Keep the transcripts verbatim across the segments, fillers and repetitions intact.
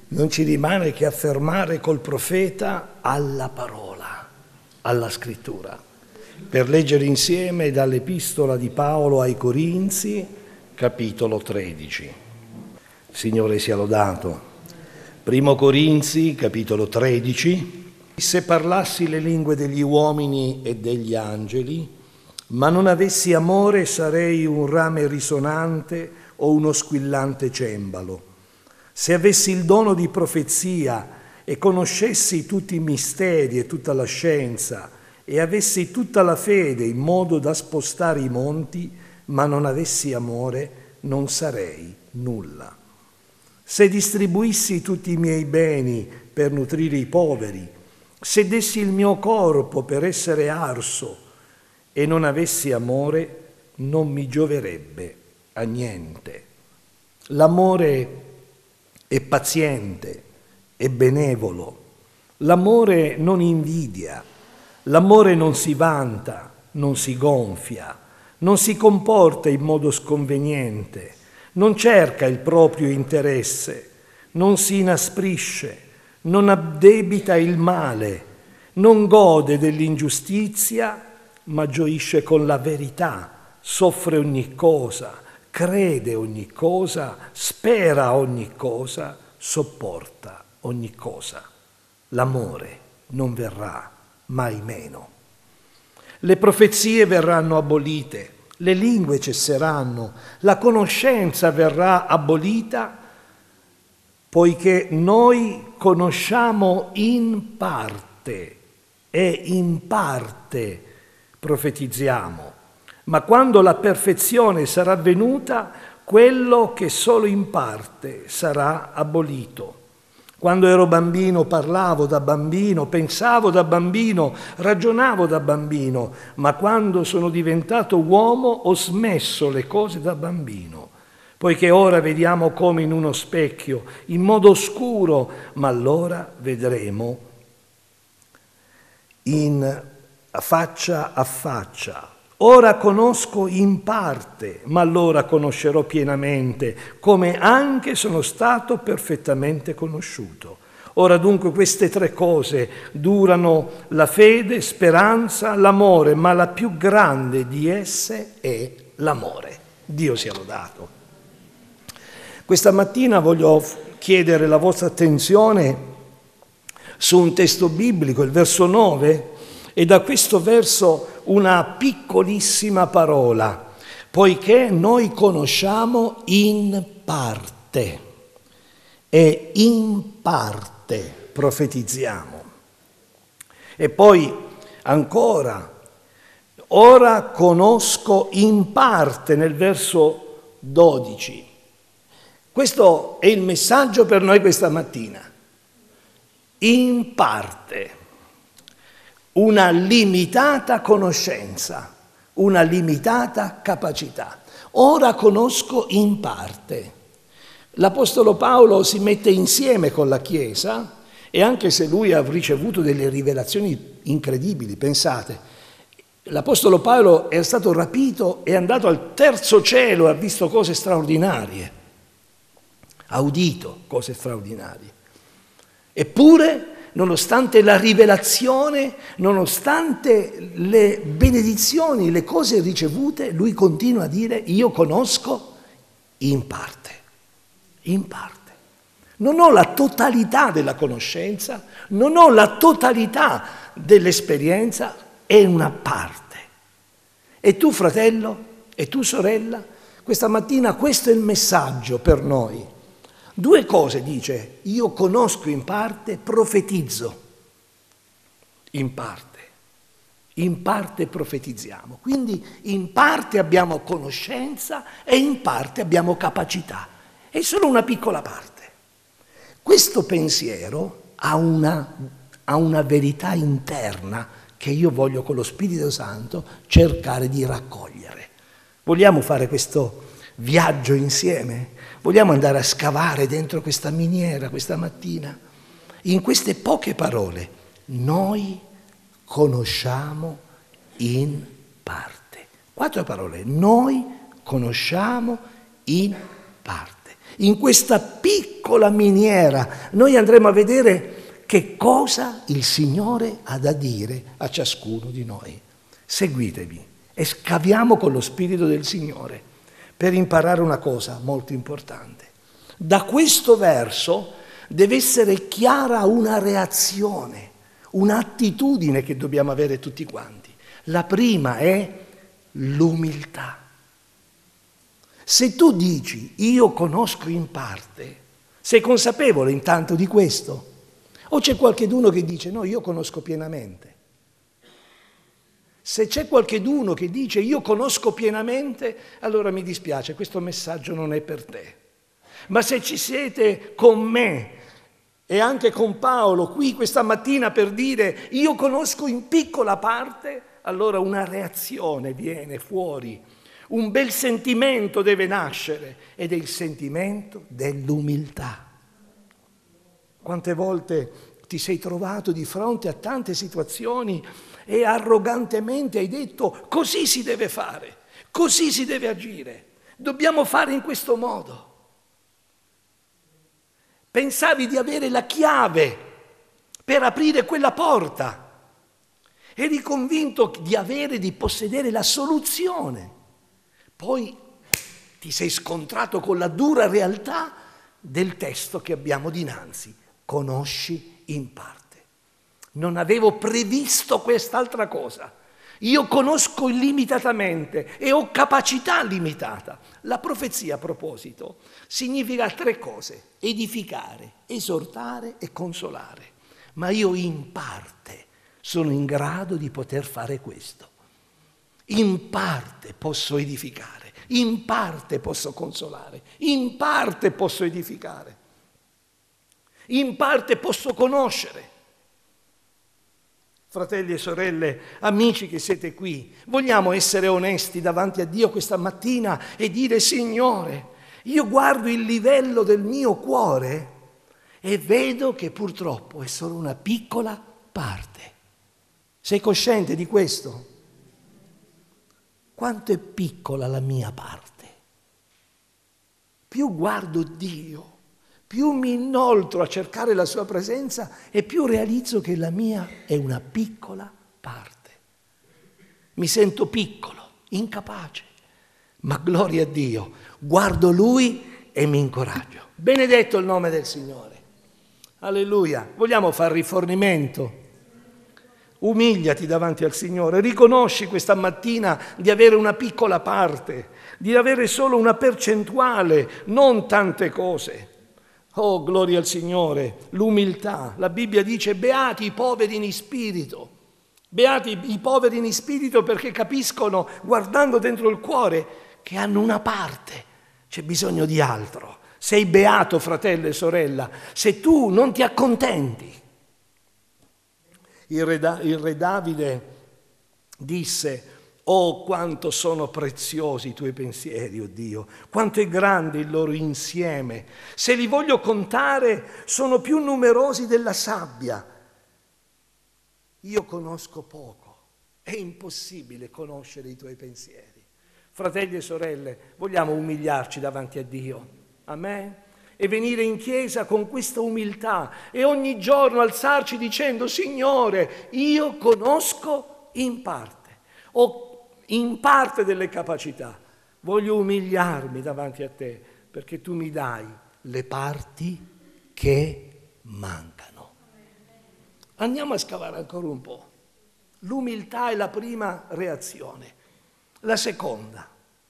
Non ci rimane che affermare col profeta alla parola, alla scrittura, per leggere insieme dall'Epistola di Paolo ai Corinzi, capitolo tredici. Signore sia lodato. Primo Corinzi, capitolo tredici. Se parlassi le lingue degli uomini e degli angeli, ma non avessi amore, sarei un rame risonante o uno squillante cembalo. Se avessi il dono di profezia e conoscessi tutti i misteri e tutta la scienza e avessi tutta la fede in modo da spostare i monti, ma non avessi amore, non sarei nulla. Se distribuissi tutti i miei beni per nutrire i poveri, se dessi il mio corpo per essere arso e non avessi amore, non mi gioverebbe a niente. L'amore è paziente, è benevolo. L'amore non invidia, l'amore non si vanta, non si gonfia, non si comporta in modo sconveniente, non cerca il proprio interesse, non si inasprisce, non addebita il male, non gode dell'ingiustizia, ma gioisce con la verità, soffre ogni cosa, crede ogni cosa, spera ogni cosa, sopporta ogni cosa. L'amore non verrà mai meno. Le profezie verranno abolite, le lingue cesseranno, la conoscenza verrà abolita, poiché noi conosciamo in parte e in parte profetizziamo, ma quando la perfezione sarà venuta, quello che solo in parte sarà abolito. Quando ero bambino parlavo da bambino, pensavo da bambino, ragionavo da bambino, ma quando sono diventato uomo ho smesso le cose da bambino, poiché ora vediamo come in uno specchio, in modo oscuro, ma allora vedremo in faccia a faccia. Ora conosco in parte, ma allora conoscerò pienamente, come anche sono stato perfettamente conosciuto. Ora dunque queste tre cose durano: la fede, speranza, l'amore, ma la più grande di esse è l'amore. Dio sia lodato. Questa mattina voglio chiedere la vostra attenzione su un testo biblico, il verso nove, e da questo verso una piccolissima parola, poiché noi conosciamo in parte e in parte profetizziamo. E poi ancora, ora conosco in parte nel verso dodici. Questo è il messaggio per noi questa mattina. In parte. Una limitata conoscenza, una limitata capacità. Ora conosco in parte. L'Apostolo Paolo si mette insieme con la Chiesa e anche se lui ha ricevuto delle rivelazioni incredibili, pensate, l'Apostolo Paolo è stato rapito, è andato al terzo cielo e ha visto cose straordinarie, ha udito cose straordinarie. Eppure, nonostante la rivelazione, nonostante le benedizioni, le cose ricevute, lui continua a dire: io conosco in parte, in parte. Non ho la totalità della conoscenza, non ho la totalità dell'esperienza, è una parte. E tu, fratello, e tu, sorella, questa mattina questo è il messaggio per noi. Due cose dice: io conosco in parte, profetizzo in parte, in parte profetizziamo. Quindi in parte abbiamo conoscenza e in parte abbiamo capacità. È solo una piccola parte. Questo pensiero ha una, ha una verità interna che io voglio con lo Spirito Santo cercare di raccogliere. Vogliamo fare questo viaggio insieme? Vogliamo andare a scavare dentro questa miniera questa mattina? In queste poche parole, noi conosciamo in parte. Quattro parole, noi conosciamo in parte. In questa piccola miniera noi andremo a vedere che cosa il Signore ha da dire a ciascuno di noi. Seguitemi e scaviamo con lo Spirito del Signore per imparare una cosa molto importante. Da questo verso deve essere chiara una reazione, un'attitudine che dobbiamo avere tutti quanti. La prima è l'umiltà. Se tu dici io conosco in parte, sei consapevole intanto di questo? O c'è qualcheduno che dice no, io conosco pienamente? Se c'è qualcheduno che dice io conosco pienamente, allora mi dispiace, questo messaggio non è per te. Ma se ci siete con me e anche con Paolo qui questa mattina per dire io conosco in piccola parte, allora una reazione viene fuori, un bel sentimento deve nascere ed è il sentimento dell'umiltà. Quante volte ti sei trovato di fronte a tante situazioni e arrogantemente hai detto così si deve fare, così si deve agire, dobbiamo fare in questo modo. Pensavi di avere la chiave per aprire quella porta, eri convinto di avere, di possedere la soluzione. Poi ti sei scontrato con la dura realtà del testo che abbiamo dinanzi. Conosci in parte. Non avevo previsto quest'altra cosa. Io conosco illimitatamente e ho capacità limitata. La profezia, a proposito, significa tre cose: edificare, esortare e consolare. Ma io in parte sono in grado di poter fare questo. In parte posso edificare, in parte posso consolare, in parte posso edificare, in parte posso conoscere. Fratelli e sorelle, amici che siete qui, vogliamo essere onesti davanti a Dio questa mattina e dire: Signore, io guardo il livello del mio cuore e vedo che purtroppo è solo una piccola parte. Sei cosciente di questo? Quanto è piccola la mia parte? Più guardo Dio, più mi inoltro a cercare la sua presenza e più realizzo che la mia è una piccola parte. Mi sento piccolo, incapace, ma gloria a Dio, guardo Lui e mi incoraggio. Benedetto il nome del Signore. Alleluia. Vogliamo fare rifornimento? Umiliati davanti al Signore, riconosci questa mattina di avere una piccola parte, di avere solo una percentuale, non tante cose. Oh, gloria al Signore, l'umiltà. La Bibbia dice: beati i poveri in spirito. Beati i poveri in spirito perché capiscono, guardando dentro il cuore, che hanno una parte, c'è bisogno di altro. Sei beato, fratello e sorella, se tu non ti accontenti. Il re, da- il re Davide disse: oh, quanto sono preziosi i tuoi pensieri, oh Dio, quanto è grande il loro insieme. Se li voglio contare, sono più numerosi della sabbia. Io conosco poco, è impossibile conoscere i tuoi pensieri. Fratelli e sorelle, vogliamo umiliarci davanti a Dio? Amen? E venire in chiesa con questa umiltà e ogni giorno alzarci dicendo: Signore, io conosco in parte, ho in parte delle capacità, voglio umiliarmi davanti a te perché tu mi dai le parti che mancano. Andiamo a scavare ancora un po'. L'umiltà è la prima reazione. La seconda,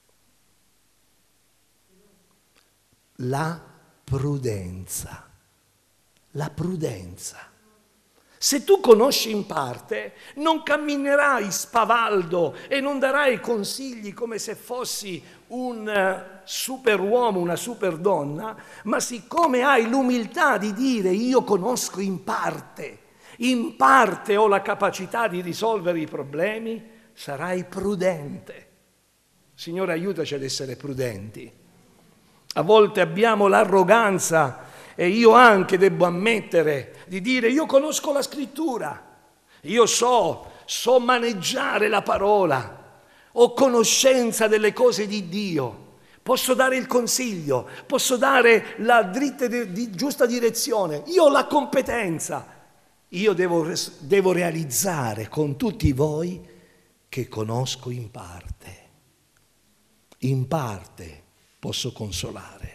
la prudenza. La prudenza. Se tu conosci in parte, non camminerai spavaldo e non darai consigli come se fossi un superuomo, una superdonna, ma siccome hai l'umiltà di dire io conosco in parte, in parte ho la capacità di risolvere i problemi, sarai prudente. Signore, aiutaci ad essere prudenti. A volte abbiamo l'arroganza, e io anche devo ammettere, di dire io conosco la scrittura, io so, so maneggiare la parola, ho conoscenza delle cose di Dio, posso dare il consiglio, posso dare la dritta di, di giusta direzione, io ho la competenza, io devo, devo realizzare con tutti voi che conosco in parte, in parte posso consolare,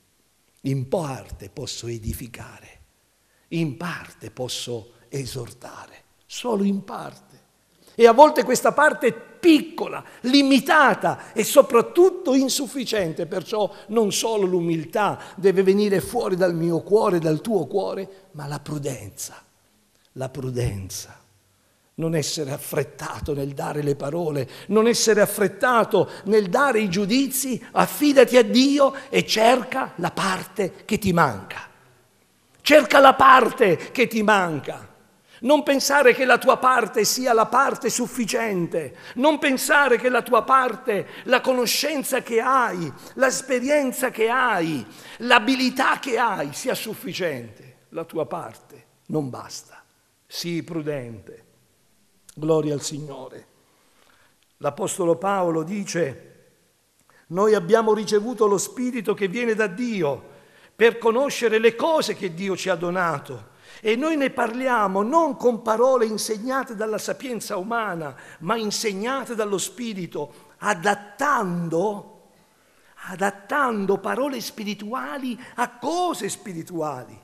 in parte posso edificare, in parte posso esortare, solo in parte. E a volte questa parte è piccola, limitata e soprattutto insufficiente, perciò non solo l'umiltà deve venire fuori dal mio cuore, dal tuo cuore, ma la prudenza, la prudenza. Non essere affrettato nel dare le parole, non essere affrettato nel dare i giudizi, affidati a Dio e cerca la parte che ti manca. Cerca la parte che ti manca. Non pensare che la tua parte sia la parte sufficiente, non pensare che la tua parte, la conoscenza che hai, l'esperienza che hai, l'abilità che hai sia sufficiente. La tua parte non basta. Sii prudente. Gloria al Signore. L'Apostolo Paolo dice: noi abbiamo ricevuto lo Spirito che viene da Dio per conoscere le cose che Dio ci ha donato. E noi ne parliamo non con parole insegnate dalla sapienza umana, ma insegnate dallo Spirito, adattando, adattando parole spirituali a cose spirituali.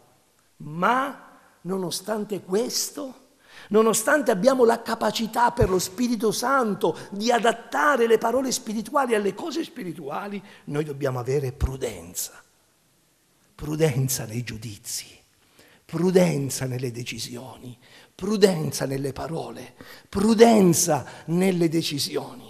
Ma, nonostante questo, nonostante abbiamo la capacità per lo Spirito Santo di adattare le parole spirituali alle cose spirituali, noi dobbiamo avere prudenza, prudenza nei giudizi. Prudenza nelle decisioni, prudenza nelle parole, prudenza nelle decisioni.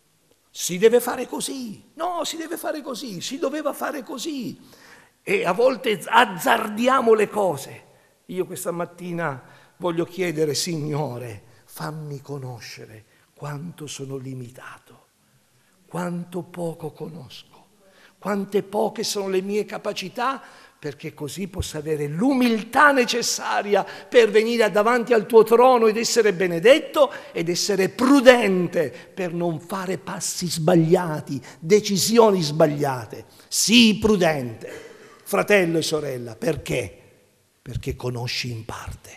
Si deve fare così, no, si deve fare così, si doveva fare così. E a volte azzardiamo le cose. Io questa mattina voglio chiedere: Signore, fammi conoscere quanto sono limitato, quanto poco conosco, quante poche sono le mie capacità, perché così possa avere l'umiltà necessaria per venire davanti al tuo trono ed essere benedetto ed essere prudente per non fare passi sbagliati, decisioni sbagliate. Sii prudente, fratello e sorella, perché? Perché conosci in parte.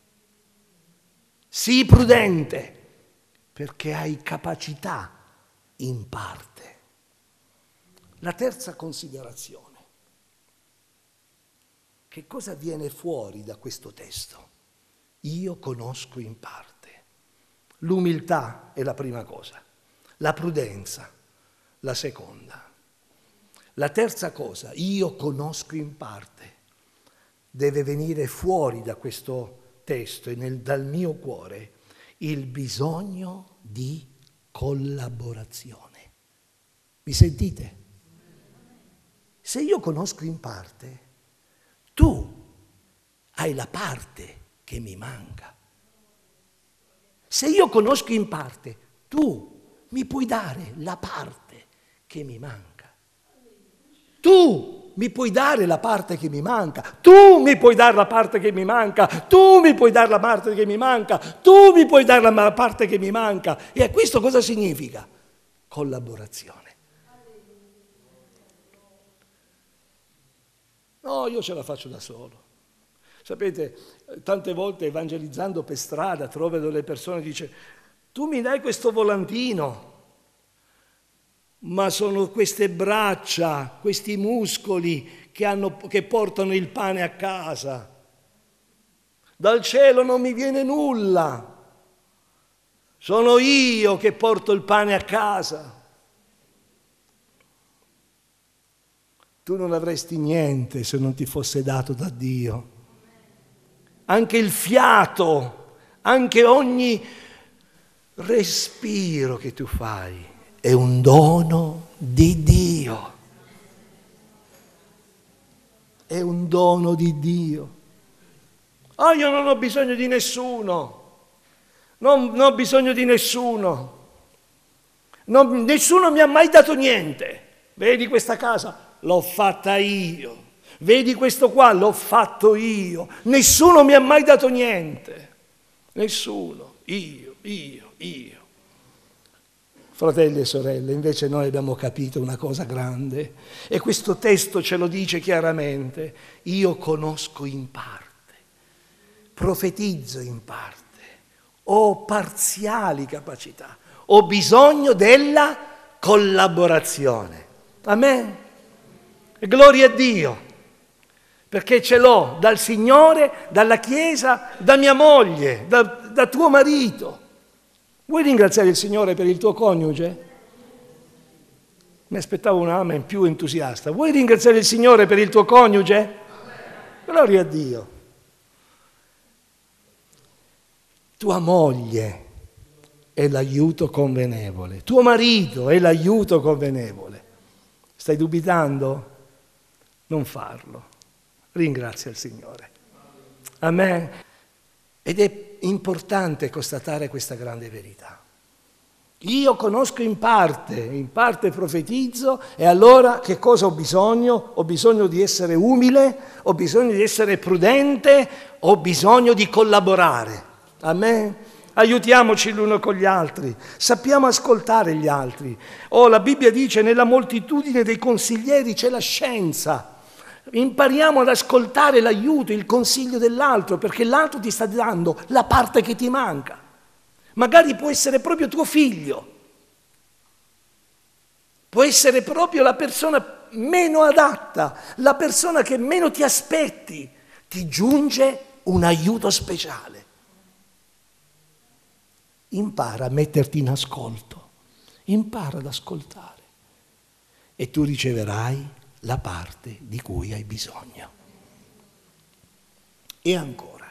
Sii prudente, perché hai capacità in parte. La terza considerazione. Che cosa viene fuori da questo testo? Io conosco in parte. L'umiltà è la prima cosa, la prudenza la seconda. La terza cosa, io conosco in parte, deve venire fuori da questo testo e nel, dal mio cuore il bisogno di collaborazione. Mi sentite? Se io conosco in parte, tu hai la parte che mi manca. Se io conosco in parte, tu mi puoi dare la parte che mi manca. Tu mi puoi dare la parte che mi manca. Tu mi puoi dare la parte che mi manca. Tu mi puoi dare la parte che mi manca. Tu mi puoi dare la parte che mi manca. E questo cosa significa? Collaborazione. No, io ce la faccio da solo. Sapete, tante volte evangelizzando per strada trovo delle persone che dicono: tu mi dai questo volantino, ma sono queste braccia, questi muscoli che, hanno, che portano il pane a casa. Dal cielo non mi viene nulla. Sono io che porto il pane a casa. Tu non avresti niente se non ti fosse dato da Dio. Anche il fiato, anche ogni respiro che tu fai è un dono di Dio. È un dono di Dio. Oh, io non ho bisogno di nessuno. Non, non ho bisogno di nessuno. Non, nessuno mi ha mai dato niente. Vedi questa casa? L'ho fatta io. Vedi questo qua? L'ho fatto io. Nessuno mi ha mai dato niente. Nessuno. Io, io, io. Fratelli e sorelle, invece noi abbiamo capito una cosa grande e questo testo ce lo dice chiaramente. Io conosco in parte, profetizzo in parte, ho parziali capacità, ho bisogno della collaborazione. Amen. E gloria a Dio, perché ce l'ho dal Signore, dalla Chiesa, da mia moglie, da, da tuo marito. Vuoi ringraziare il Signore per il tuo coniuge? Mi aspettavo un amen più entusiasta. Vuoi ringraziare il Signore per il tuo coniuge? Gloria a Dio. Tua moglie è l'aiuto convenevole. Tuo marito è l'aiuto convenevole. Stai dubitando? Non farlo. Ringrazia il Signore. Amen. Ed è importante constatare questa grande verità. Io conosco in parte, in parte profetizzo, e allora che cosa ho bisogno? Ho bisogno di essere umile, ho bisogno di essere prudente, ho bisogno di collaborare. Amen? Aiutiamoci l'uno con gli altri, sappiamo ascoltare gli altri. Oh, la Bibbia dice, nella moltitudine dei consiglieri c'è la scienza. Impariamo ad ascoltare l'aiuto, il consiglio dell'altro, perché l'altro ti sta dando la parte che ti manca. Magari può essere proprio tuo figlio, può essere proprio la persona meno adatta, la persona che meno ti aspetti, ti giunge un aiuto speciale. Impara a metterti in ascolto, impara ad ascoltare e tu riceverai la parte di cui hai bisogno. E ancora,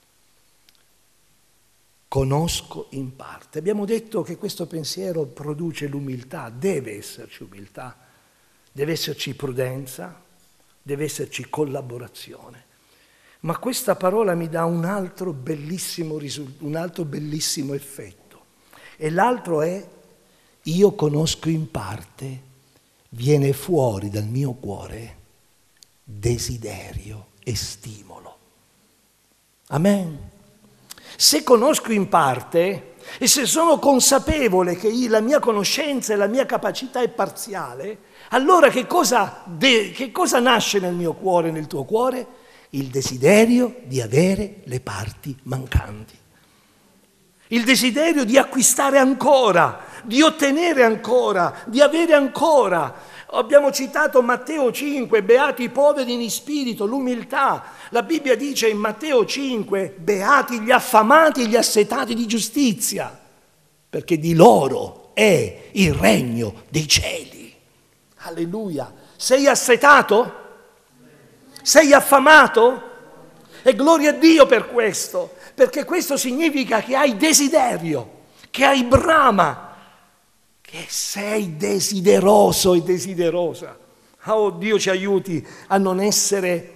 conosco in parte. Abbiamo detto che questo pensiero produce l'umiltà, deve esserci umiltà, deve esserci prudenza, deve esserci collaborazione. Ma questa parola mi dà un altro bellissimo risultato, un altro bellissimo effetto. E l'altro è, io conosco in parte, viene fuori dal mio cuore desiderio e stimolo. Amen. Se conosco in parte e se sono consapevole che la mia conoscenza e la mia capacità è parziale, allora che cosa, de- che cosa nasce nel mio cuore, nel tuo cuore? Il desiderio di avere le parti mancanti. Il desiderio di acquistare ancora, di ottenere ancora, di avere ancora. Abbiamo citato Matteo cinque, beati i poveri in spirito, l'umiltà. La Bibbia dice in Matteo cinque, beati gli affamati e gli assetati di giustizia, perché di loro è il regno dei cieli. Alleluia. Sei assetato? Sei affamato? E gloria a Dio per questo, perché questo significa che hai desiderio, che hai brama, che sei desideroso e desiderosa. Oh, Dio ci aiuti a non essere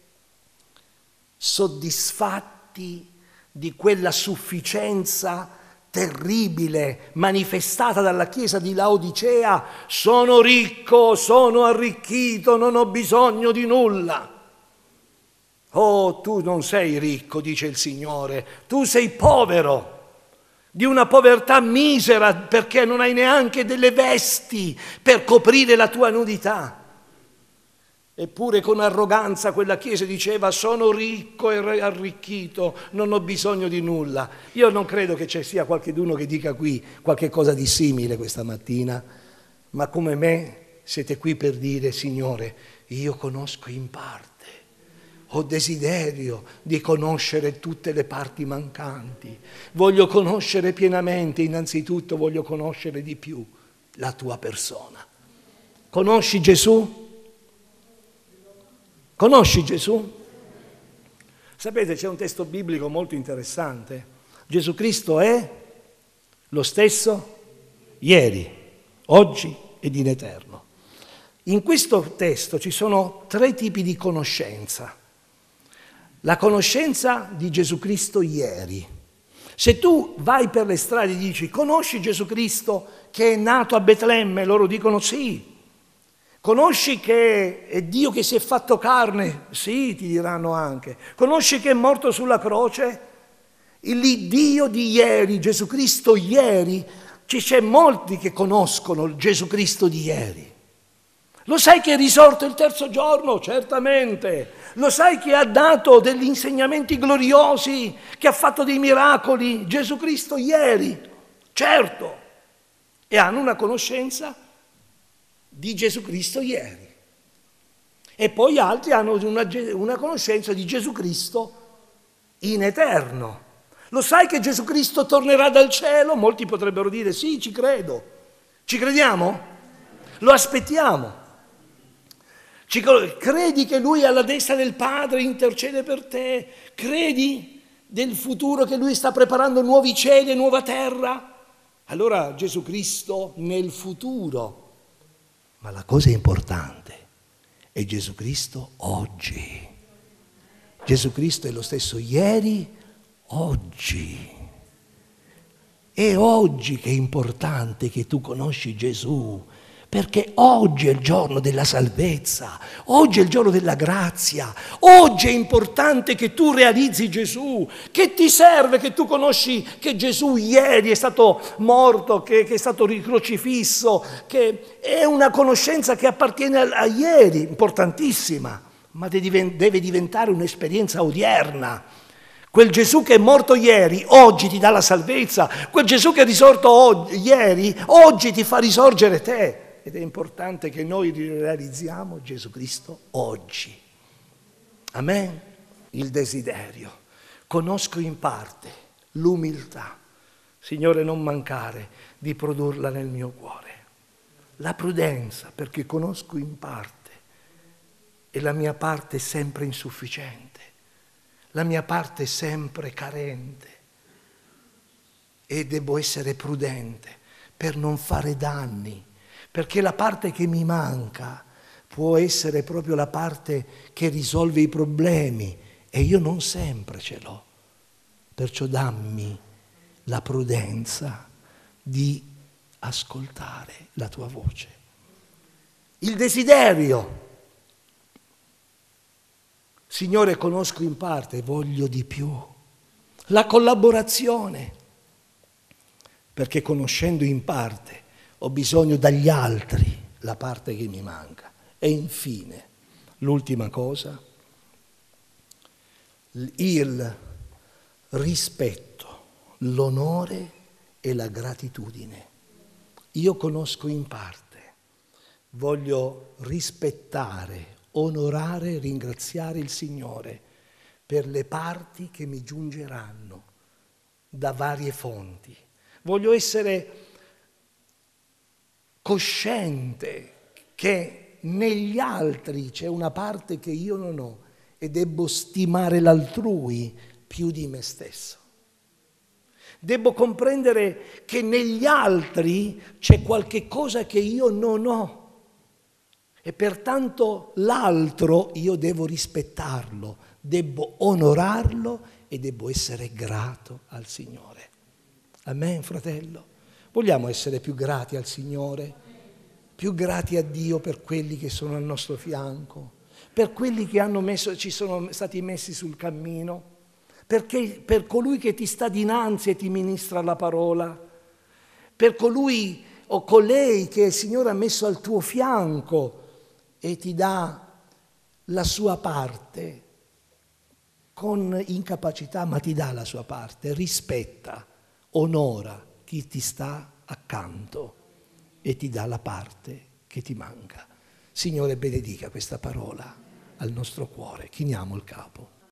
soddisfatti di quella sufficienza terribile manifestata dalla Chiesa di Laodicea. Sono ricco, sono arricchito, non ho bisogno di nulla. Oh, tu non sei ricco, dice il Signore, tu sei povero, di una povertà misera perché non hai neanche delle vesti per coprire la tua nudità. Eppure con arroganza quella Chiesa diceva sono ricco e arricchito, non ho bisogno di nulla. Io non credo che ci sia qualcuno che dica qui qualche cosa di simile questa mattina, ma come me siete qui per dire Signore, io conosco in parte. Ho desiderio di conoscere tutte le parti mancanti. Voglio conoscere pienamente, innanzitutto voglio conoscere di più la tua persona. Conosci Gesù? Conosci Gesù? Sapete, c'è un testo biblico molto interessante. Gesù Cristo è lo stesso ieri, oggi ed in eterno. In questo testo ci sono tre tipi di conoscenza. La conoscenza di Gesù Cristo ieri. Se tu vai per le strade e dici conosci Gesù Cristo che è nato a Betlemme? Loro dicono sì. Conosci che è Dio che si è fatto carne? Sì, ti diranno anche. Conosci che è morto sulla croce? Il Dio di ieri, Gesù Cristo ieri, ci c'è molti che conoscono Gesù Cristo di ieri. Lo sai che è risorto il terzo giorno? Certamente. Lo sai che ha dato degli insegnamenti gloriosi, che ha fatto dei miracoli? Gesù Cristo ieri? Certo. E hanno una conoscenza di Gesù Cristo ieri. E poi altri hanno una, una conoscenza di Gesù Cristo in eterno. Lo sai che Gesù Cristo tornerà dal cielo? Molti potrebbero dire sì, ci credo. Ci crediamo? Lo aspettiamo. Ci credi che Lui alla destra del Padre intercede per te? Credi del futuro che Lui sta preparando nuovi cieli e nuova terra? Allora Gesù Cristo nel futuro. Ma la cosa importante è Gesù Cristo oggi. Gesù Cristo è lo stesso ieri, oggi. È oggi che è importante che tu conosci Gesù, perché oggi è il giorno della salvezza, oggi è il giorno della grazia, oggi è importante che tu realizzi Gesù. Che ti serve che tu conosci che Gesù ieri è stato morto, che, che è stato ricrocifisso, che è una conoscenza che appartiene a, a ieri, importantissima, ma deve diventare un'esperienza odierna. Quel Gesù che è morto ieri, oggi ti dà la salvezza. Quel Gesù che è risorto oggi, ieri, oggi ti fa risorgere te. Ed è importante che noi realizziamo Gesù Cristo oggi. Amen? Il desiderio. Conosco in parte l'umiltà. Signore, non mancare di produrla nel mio cuore. La prudenza, perché conosco in parte e la mia parte è sempre insufficiente. La mia parte è sempre carente e devo essere prudente per non fare danni, perché la parte che mi manca può essere proprio la parte che risolve i problemi e io non sempre ce l'ho. Perciò dammi la prudenza di ascoltare la tua voce. Il desiderio. Signore, conosco in parte, voglio di più. La collaborazione, perché conoscendo in parte ho bisogno dagli altri la parte che mi manca. E infine, l'ultima cosa, il rispetto, l'onore e la gratitudine. Io conosco in parte, voglio rispettare, onorare e ringraziare il Signore per le parti che mi giungeranno da varie fonti. Voglio essere cosciente che negli altri c'è una parte che io non ho e debbo stimare l'altrui più di me stesso. Devo comprendere che negli altri c'è qualche cosa che io non ho. E pertanto l'altro io devo rispettarlo, devo onorarlo e devo essere grato al Signore. Amen, fratello? Vogliamo essere più grati al Signore, più grati a Dio per quelli che sono al nostro fianco, per quelli che hanno messo, ci sono stati messi sul cammino, perché per colui che ti sta dinanzi e ti ministra la parola, per colui o colei che il Signore ha messo al tuo fianco e ti dà la sua parte con incapacità, ma ti dà la sua parte, rispetta, onora chi ti sta accanto e ti dà la parte che ti manca. Signore, benedica questa parola al nostro cuore. Chiniamo il capo.